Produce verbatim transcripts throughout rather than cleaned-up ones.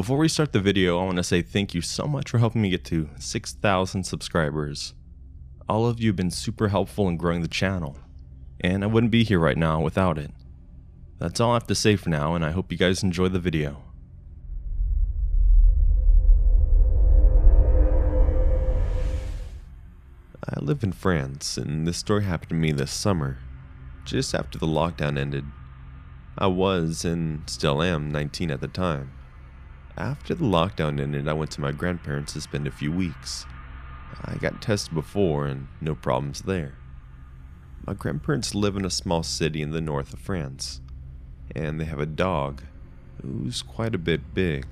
Before we start the video, I want to say thank you so much for helping me get to six thousand subscribers. All of you have been super helpful in growing the channel, and I wouldn't be here right now without it. That's all I have to say for now, and I hope you guys enjoy the video. I live in France, and this story happened to me this summer, just after the lockdown ended. I was, and still am, nineteen at the time. After the lockdown ended, I went to my grandparents to spend a few weeks. I got tested before, and no problems there. My grandparents live in a small city in the north of France, and they have a dog who's quite a bit big.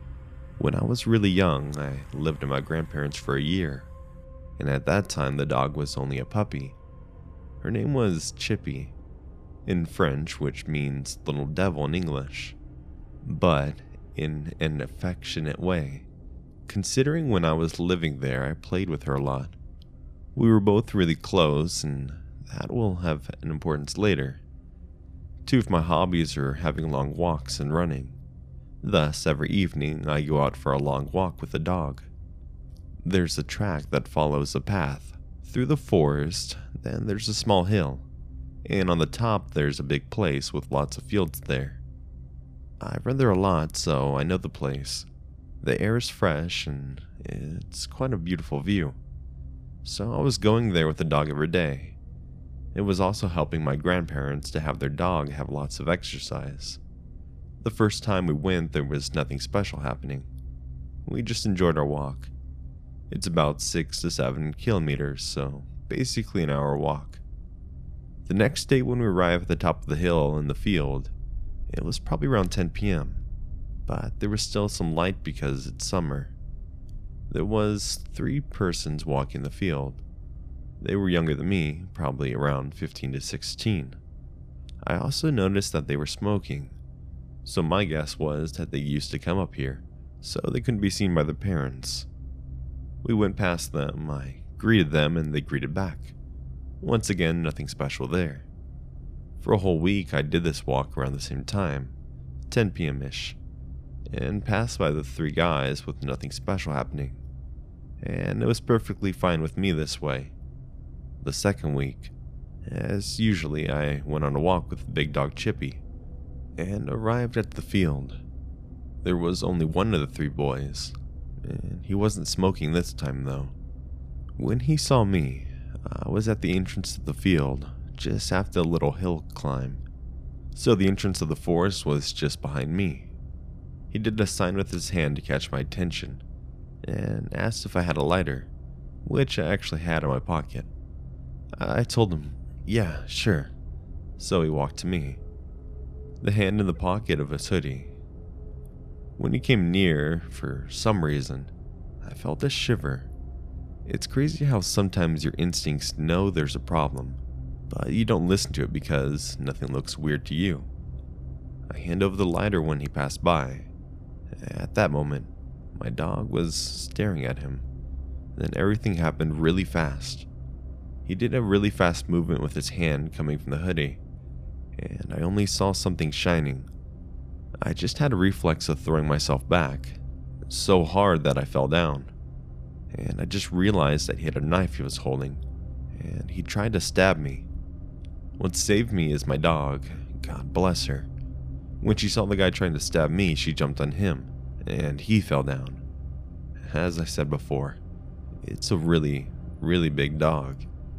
When I was really young, I lived with my grandparents for a year, and at that time the dog was only a puppy. Her name was Chippy, in French, which means little devil in English, but in an affectionate way. Considering when I was living there, I played with her a lot. We were both really close, and that will have an importance later. Two of my hobbies are having long walks and running. Thus, every evening I go out for a long walk with the dog. There's a track that follows a path through the forest, then there's a small hill, and on the top there's a big place with lots of fields there. I've run there a lot, so I know the place. The air is fresh, and it's quite a beautiful view. So I was going there with the dog every day. It was also helping my grandparents to have their dog have lots of exercise. The first time we went, there was nothing special happening. We just enjoyed our walk. It's about six to seven kilometers, so basically an hour walk. The next day when we arrived at the top of the hill in the field, it was probably around ten p m, but there was still some light because it's summer. There was three persons walking the field. They were younger than me, probably around fifteen to sixteen. I also noticed that they were smoking, so my guess was that they used to come up here, so they couldn't be seen by their parents. We went past them, I greeted them, and they greeted back. Once again, nothing special there. For a whole week, I did this walk around the same time, ten p m-ish, and passed by the three guys with nothing special happening. And it was perfectly fine with me this way. The second week, as usually, I went on a walk with the big dog Chippy, and arrived at the field. There was only one of the three boys, and he wasn't smoking this time though. When he saw me, I was at the entrance to the field, just after a little hill climb, so the entrance of the forest was just behind me. He did a sign with his hand to catch my attention, and asked if I had a lighter, which I actually had in my pocket. I told him, yeah, sure, so he walked to me, the hand in the pocket of his hoodie. When he came near, for some reason, I felt a shiver. It's crazy how sometimes your instincts know there's a problem, but you don't listen to it because nothing looks weird to you. I hand over the lighter when he passed by. At that moment, my dog was staring at him. Then everything happened really fast. He did a really fast movement with his hand coming from the hoodie, and I only saw something shining. I just had a reflex of throwing myself back, so hard that I fell down. And I just realized that he had a knife he was holding, and he tried to stab me. What saved me is my dog, God bless her. When she saw the guy trying to stab me, she jumped on him, and he fell down. As I said before, it's a really, really big dog.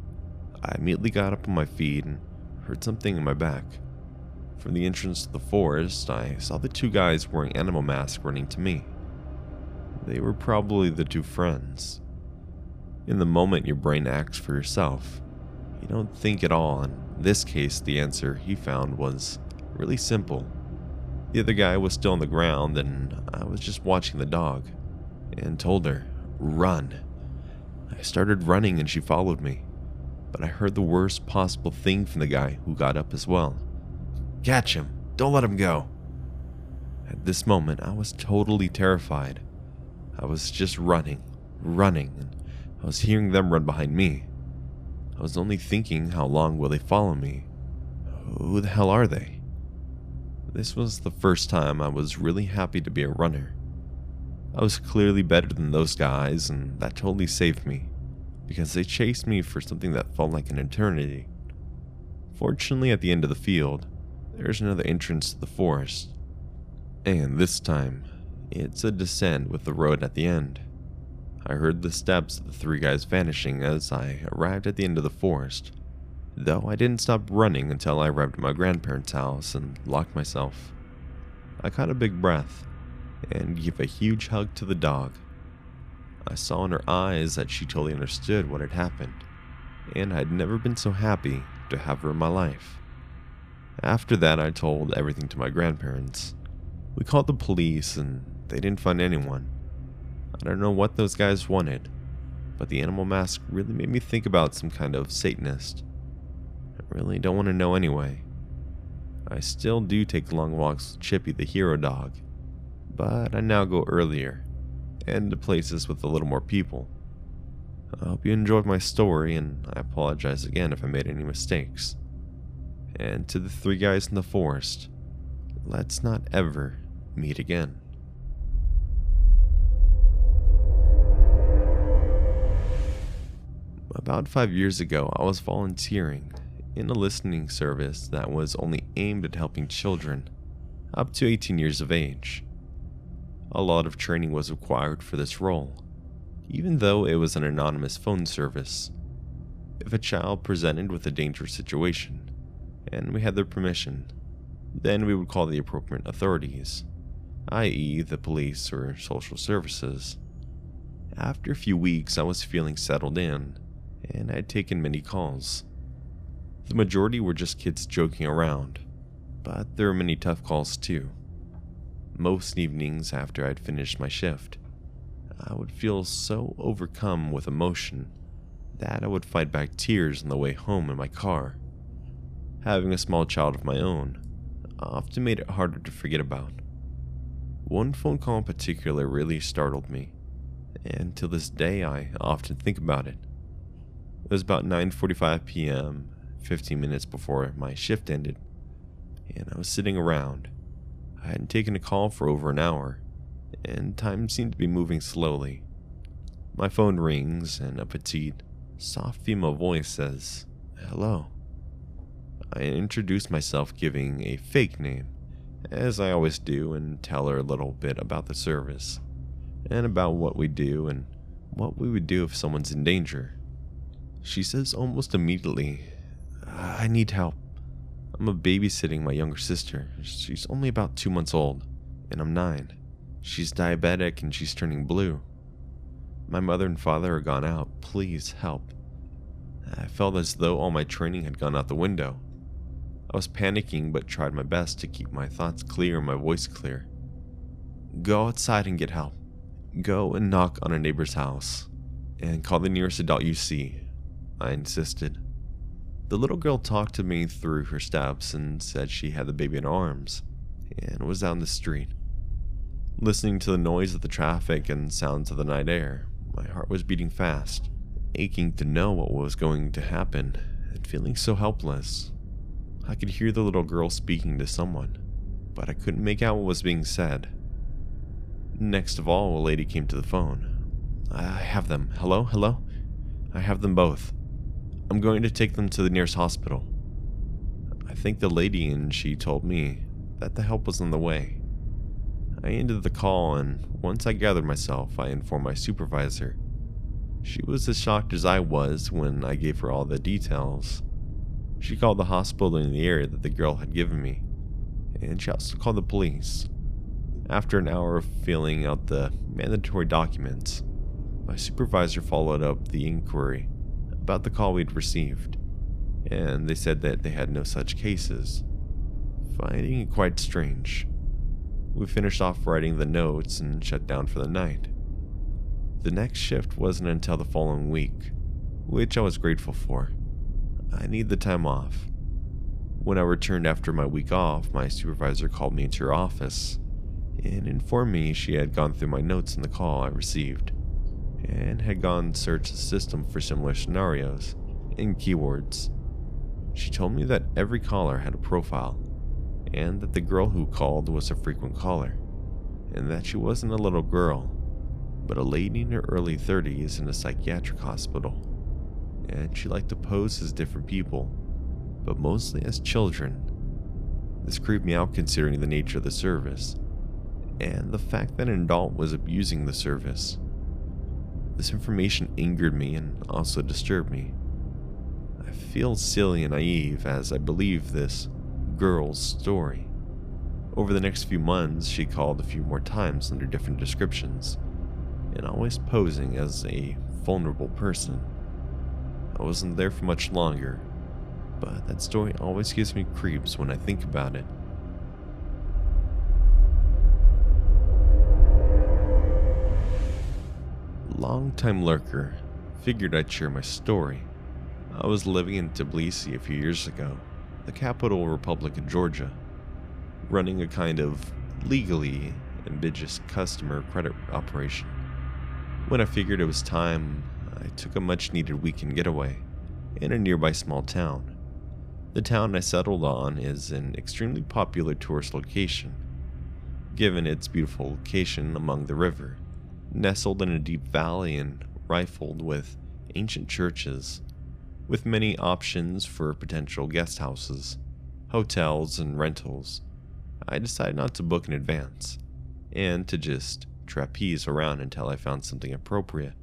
I immediately got up on my feet and heard something in my back. From the entrance to the forest, I saw the two guys wearing animal masks running to me. They were probably the two friends. In the moment, your brain acts for yourself. You don't think at all. In this case, the answer he found was really simple. The other guy was still on the ground, and I was just watching the dog, and told her, run. I started running and she followed me, but I heard the worst possible thing from the guy who got up as well. Catch him! Don't let him go! At this moment, I was totally terrified. I was just running, running, and I was hearing them run behind me. I was only thinking, how long will they follow me? Who the hell are they? This was the first time I was really happy to be a runner. I was clearly better than those guys, and that totally saved me, because they chased me for something that felt like an eternity. Fortunately, at the end of the field, there's another entrance to the forest, and this time, it's a descent with the road at the end. I heard the steps of the three guys vanishing as I arrived at the end of the forest, though I didn't stop running until I arrived at my grandparents' house and locked myself. I caught a big breath and gave a huge hug to the dog. I saw in her eyes that she totally understood what had happened, and I'd never been so happy to have her in my life. After that, I told everything to my grandparents. We called the police and they didn't find anyone. I don't know what those guys wanted, but the animal mask really made me think about some kind of Satanist. I really don't want to know anyway. I still do take long walks with Chippy the hero dog, but I now go earlier and to places with a little more people. I hope you enjoyed my story, and I apologize again if I made any mistakes. And to the three guys in the forest, let's not ever meet again. About five years ago, I was volunteering in a listening service that was only aimed at helping children up to eighteen years of age. A lot of training was required for this role, even though it was an anonymous phone service. If a child presented with a dangerous situation, and we had their permission, then we would call the appropriate authorities, that is the police or social services. After a few weeks, I was feeling settled in, and I had taken many calls. The majority were just kids joking around, but there were many tough calls too. Most evenings after I'd finished my shift, I would feel so overcome with emotion that I would fight back tears on the way home in my car. Having a small child of my own often made it harder to forget about. One phone call in particular really startled me, and till this day I often think about it. It was about nine forty-five p m, fifteen minutes before my shift ended, and I was sitting around. I hadn't taken a call for over an hour, and time seemed to be moving slowly. My phone rings, and a petite, soft female voice says, "Hello." I introduce myself giving a fake name, as I always do, and tell her a little bit about the service, and about what we do and what we would do if someone's in danger. She says almost immediately, "I need help. I'm a babysitting my younger sister. She's only about two months old, and I'm nine. She's diabetic and she's turning blue. My mother and father are gone out. Please help." I felt as though all my training had gone out the window. I was panicking but tried my best to keep my thoughts clear and my voice clear. "Go outside and get help. Go and knock on a neighbor's house, and call the nearest adult you see," I insisted. The little girl talked to me through her steps and said she had the baby in her arms and was out in the street. Listening to the noise of the traffic and sounds of the night air, my heart was beating fast, aching to know what was going to happen and feeling so helpless. I could hear the little girl speaking to someone, but I couldn't make out what was being said. Next of all, a lady came to the phone. "I have them. Hello? Hello? I have them both. I'm going to take them to the nearest hospital." I thanked the lady, and she told me that the help was on the way. I ended the call, and once I gathered myself, I informed my supervisor. She was as shocked as I was when I gave her all the details. She called the hospital in the area that the girl had given me, and she also called the police. After an hour of filling out the mandatory documents, my supervisor followed up the inquiry about the call we'd received, and they said that they had no such cases, finding it quite strange. We finished off writing the notes and shut down for the night. The next shift wasn't until the following week, which I was grateful for. I needed the time off. When I returned after my week off, my supervisor called me into her office and informed me she had gone through my notes in the call I received and had gone search the system for similar scenarios and keywords. She told me that every caller had a profile, and that the girl who called was a frequent caller, and that she wasn't a little girl, but a lady in her early thirties in a psychiatric hospital, and she liked to pose as different people, but mostly as children. This creeped me out considering the nature of the service, and the fact that an adult was abusing the service. This information angered me and also disturbed me. I feel silly and naive as I believe this girl's story. Over the next few months, she called a few more times under different descriptions, and always posing as a vulnerable person. I wasn't there for much longer, but that story always gives me creeps when I think about it. Long-time lurker, figured I'd share my story. I was living in Tbilisi a few years ago, the capital republic of Georgia, running a kind of legally ambiguous customer credit operation. When I figured it was time, I took a much-needed weekend getaway in a nearby small town. The town I settled on is an extremely popular tourist location, given its beautiful location among the river, nestled in a deep valley and rifled with ancient churches, with many options for potential guest houses, hotels, and rentals. I decided not to book in advance, and to just trapeze around until I found something appropriate.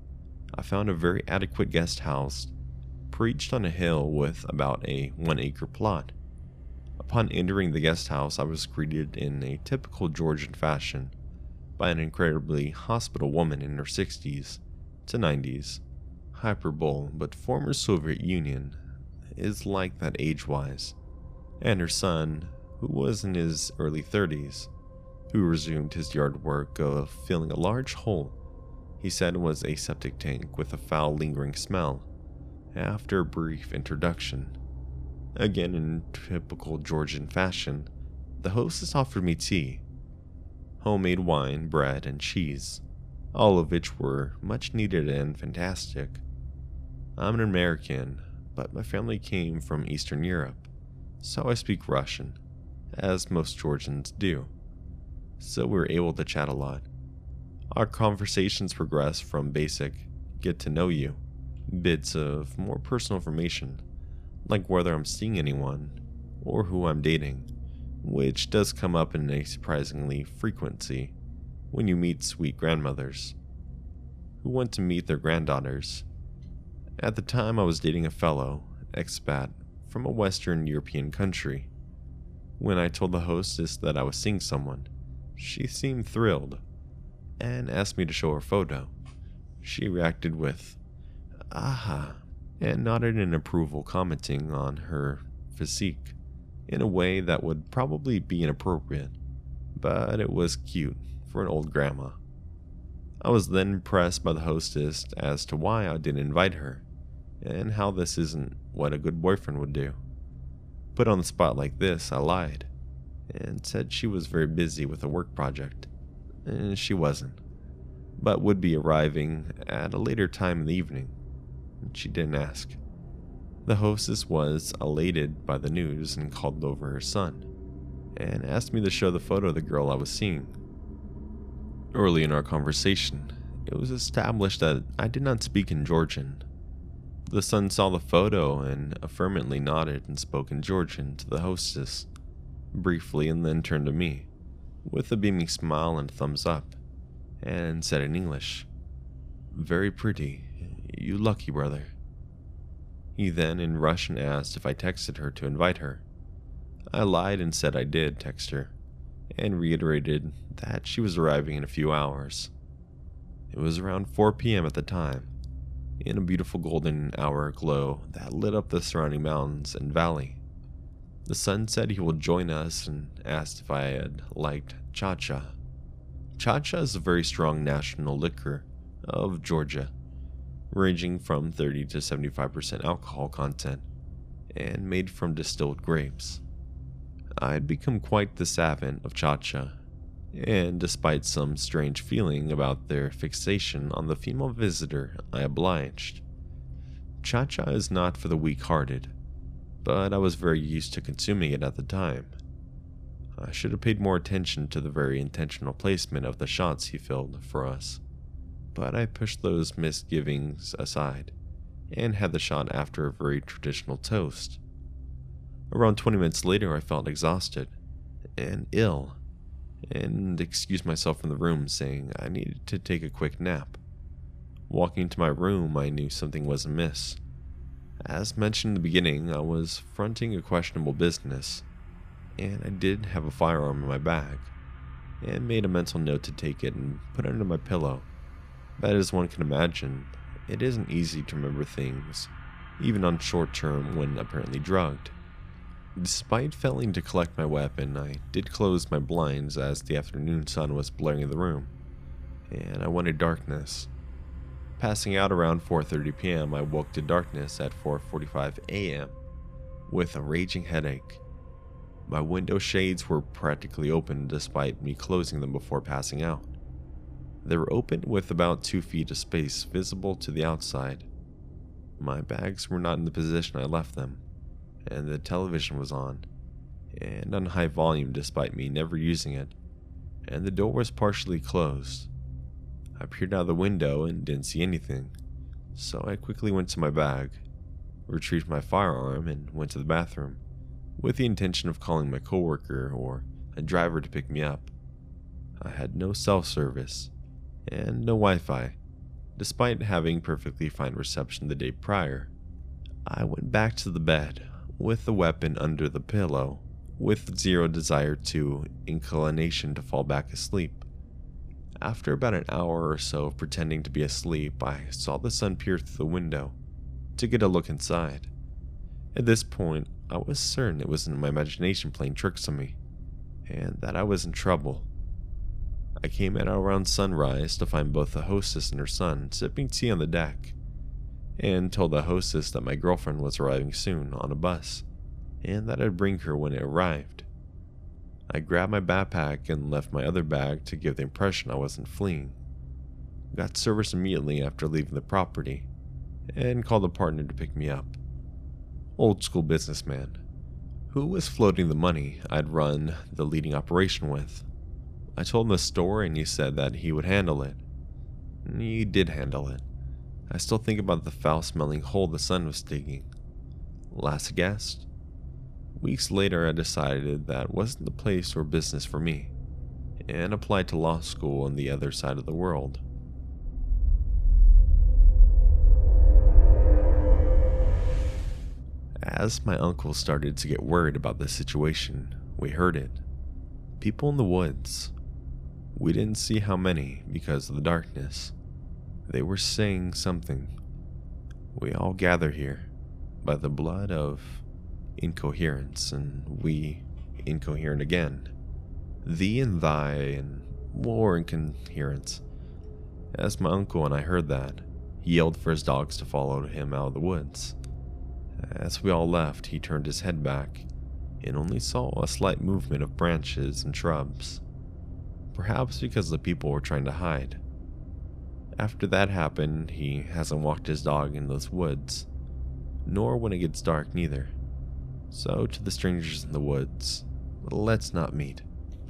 I found a very adequate guest house, perched on a hill with about a one acre plot. Upon entering the guest house, I was greeted in a typical Georgian fashion by an incredibly hospitable woman in her sixties to nineties. Hyperbole, but former Soviet Union is like that age-wise. And her son, who was in his early thirties, who resumed his yard work of filling a large hole he said was a septic tank with a foul lingering smell. After a brief introduction, again in typical Georgian fashion, the hostess offered me tea, homemade wine, bread, and cheese, all of which were much needed and fantastic. I'm an American, but my family came from Eastern Europe, so I speak Russian, as most Georgians do, so we were able to chat a lot. Our conversations progressed from basic get to know you, bits of more personal information, like whether I'm seeing anyone or who I'm dating, which does come up in a surprisingly frequency when you meet sweet grandmothers who want to meet their granddaughters. At the time, I was dating a fellow expat from a Western European country. When I told the hostess that I was seeing someone, she seemed thrilled and asked me to show her a photo. She reacted with, "Aha," and nodded in approval, commenting on her physique in a way that would probably be inappropriate, but it was cute for an old grandma. I was then pressed by the hostess as to why I didn't invite her, and how this isn't what a good boyfriend would do. Put on the spot like this, I lied, and said she was very busy with a work project, and she wasn't, but would be arriving at a later time in the evening. She didn't ask. The hostess was elated by the news and called over her son, and asked me to show the photo of the girl I was seeing. Early in our conversation, it was established that I did not speak in Georgian. The son saw the photo and affirmatively nodded and spoke in Georgian to the hostess, briefly, and then turned to me, with a beaming smile and thumbs up, and said in English, "Very pretty. You lucky brother." He then in Russian asked if I texted her to invite her. I lied and said I did text her, and reiterated that she was arriving in a few hours. It was around four p m at the time, in a beautiful golden hour glow that lit up the surrounding mountains and valley. The son said he would join us and asked if I had liked cha-cha. Cha-cha is a very strong national liquor of Georgia, ranging from thirty to seventy-five percent alcohol content, and made from distilled grapes. I had become quite the savant of cha-cha, and despite some strange feeling about their fixation on the female visitor, I obliged. Cha-cha is not for the weak-hearted, but I was very used to consuming it at the time. I should have paid more attention to the very intentional placement of the shots he filled for us. but I pushed those misgivings aside and had the shot after a very traditional toast. Around twenty minutes later, I felt exhausted and ill, and excused myself from the room, saying I needed to take a quick nap. Walking to my room, I knew something was amiss. As mentioned in the beginning, I was fronting a questionable business, and I did have a firearm in my bag, and made a mental note to take it and put it under my pillow. But as one can imagine, it isn't easy to remember things, even on short term when apparently drugged. Despite failing to collect my weapon, I did close my blinds as the afternoon sun was blaring in the room, and I wanted darkness. Passing out around four thirty p m, I woke to darkness at four forty-five a m with a raging headache. My window shades were practically open despite me closing them before passing out. They were open with about two feet of space visible to the outside. My bags were not in the position I left them, and the television was on, and on high volume despite me never using it, and the door was partially closed. I peered out the window and didn't see anything, so I quickly went to my bag, retrieved my firearm, and went to the bathroom, with the intention of calling my coworker or a driver to pick me up. I had no cell service, and no Wi-Fi, despite having perfectly fine reception the day prior. I went back to the bed, with the weapon under the pillow, with zero desire to inclination to fall back asleep. After about an hour or so of pretending to be asleep, I saw the sun peer through the window to get a look inside. At this point, I was certain it wasn't my imagination playing tricks on me, and that I was in trouble. I came out around sunrise to find both the hostess and her son sipping tea on the deck, and told the hostess that my girlfriend was arriving soon on a bus, and that I'd bring her when it arrived. I grabbed my backpack and left my other bag to give the impression I wasn't fleeing. Got service immediately after leaving the property, and called a partner to pick me up. Old school businessman, who was floating the money I'd run the leading operation with. I told him the story and he said that he would handle it. And he did handle it. I still think about the foul-smelling hole the sun was digging. Last guest? Weeks later, I decided that wasn't the place or business for me, and applied to law school on the other side of the world. As my uncle started to get worried about the situation, we heard it. People in the woods. We didn't see how many because of the darkness. They were saying something. We all gather here by the blood of incoherence, and we incoherent again. Thee and thy, and more incoherence. As my uncle and I heard that, he yelled for his dogs to follow him out of the woods. As we all left, he turned his head back and only saw a slight movement of branches and shrubs, perhaps because the people were trying to hide. After that happened, he hasn't walked his dog in those woods, nor when it gets dark neither. So to the strangers in the woods, let's not meet.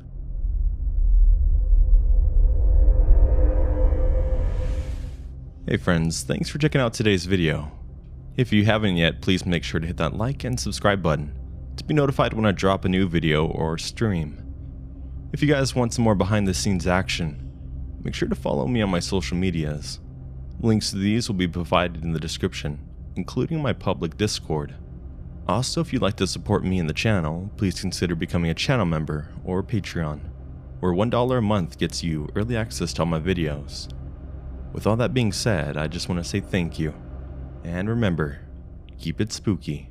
Hey friends, thanks for checking out today's video. If you haven't yet, please make sure to hit that like and subscribe button to be notified when I drop a new video or stream. If you guys want some more behind the scenes action, make sure to follow me on my social medias. Links to these will be provided in the description, including my public Discord. Also, if you'd like to support me and the channel, please consider becoming a channel member or Patreon, where one dollar a month gets you early access to all my videos. With all that being said, I just want to say thank you, and remember, keep it spooky.